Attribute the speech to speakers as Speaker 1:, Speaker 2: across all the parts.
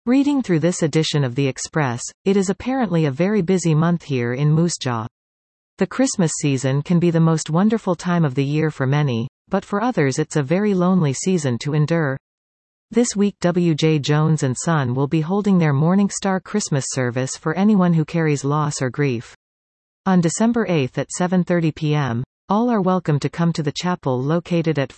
Speaker 1: Reading through this edition of the Express, it is apparently a very busy month here in Moose Jaw. The Christmas season can be the most wonderful time of the year for many, but for others it's a very lonely season to endure. This week W.J. Jones and Son will be holding their Morning Star Christmas service for anyone who carries loss or grief. On December 8 at 7:30 p.m., all are welcome to come to the chapel located at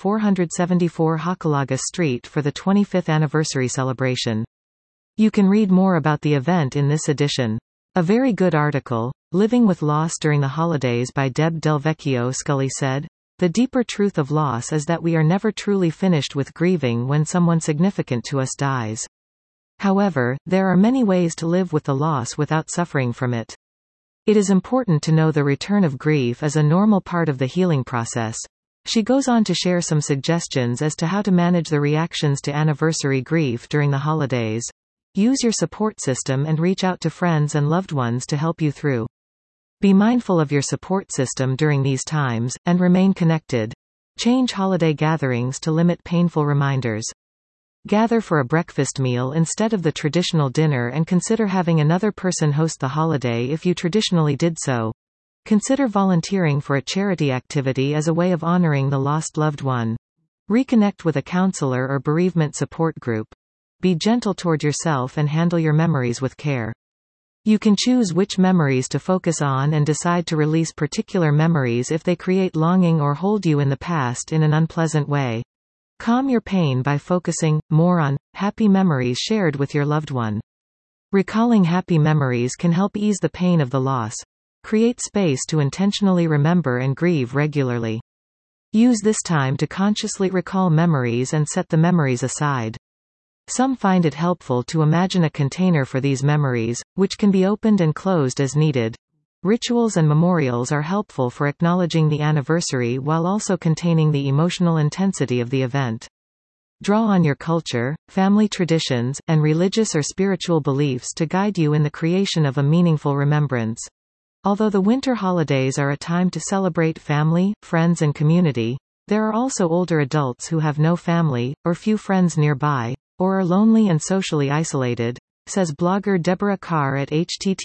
Speaker 1: 474 Hochelaga Street for the 25th anniversary celebration. You can read more about the event in this edition. A very good article, Living with Loss During the Holidays by Deb Delvecchio Scully said, "The deeper truth of loss is that we are never truly finished with grieving when someone significant to us dies. However, there are many ways to live with the loss without suffering from it. It is important to know the return of grief is a normal part of the healing process." She goes on to share some suggestions as to how to manage the reactions to anniversary grief during the holidays. Use your support system and reach out to friends and loved ones to help you through. Be mindful of your support system during these times, and remain connected. Change holiday gatherings to limit painful reminders. Gather for a breakfast meal instead of the traditional dinner and consider having another person host the holiday if you traditionally did so. Consider volunteering for a charity activity as a way of honoring the lost loved one. Reconnect with a counselor or bereavement support group. Be gentle toward yourself and handle your memories with care. You can choose which memories to focus on and decide to release particular memories if they create longing or hold you in the past in an unpleasant way. Calm your pain by focusing more on happy memories shared with your loved one. Recalling happy memories can help ease the pain of the loss. Create space to intentionally remember and grieve regularly. Use this time to consciously recall memories and set the memories aside. Some find it helpful to imagine a container for these memories, which can be opened and closed as needed. Rituals and memorials are helpful for acknowledging the anniversary while also containing the emotional intensity of the event. Draw on your culture, family traditions, and religious or spiritual beliefs to guide you in the creation of a meaningful remembrance. Although the winter holidays are a time to celebrate family, friends and community, there are also older adults who have no family, or few friends nearby, or are lonely and socially isolated, says blogger Deborah Carr at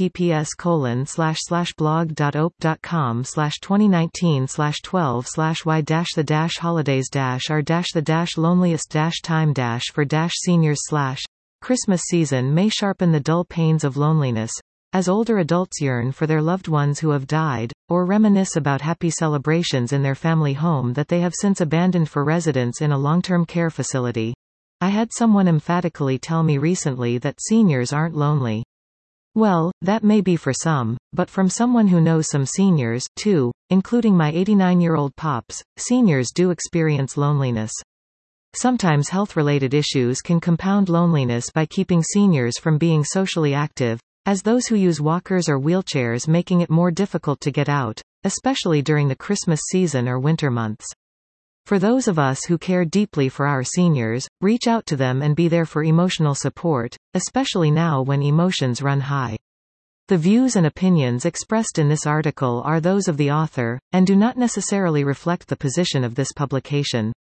Speaker 1: https://blog.ope.com/2019/12/y-the-loneliest-time-for-seniors/ Christmas season may sharpen the dull pains of loneliness, as older adults yearn for their loved ones who have died, or reminisce about happy celebrations in their family home that they have since abandoned for residence in a long-term care facility. I had someone emphatically tell me recently that seniors aren't lonely. Well, that may be for some, but from someone who knows some seniors, too, including my 89-year-old pops, seniors do experience loneliness. Sometimes health-related issues can compound loneliness by keeping seniors from being socially active, as those who use walkers or wheelchairs, making it more difficult to get out, especially during the Christmas season or winter months. For those of us who care deeply for our seniors, reach out to them and be there for emotional support, especially now when emotions run high. The views and opinions expressed in this article are those of the author, and do not necessarily reflect the position of this publication.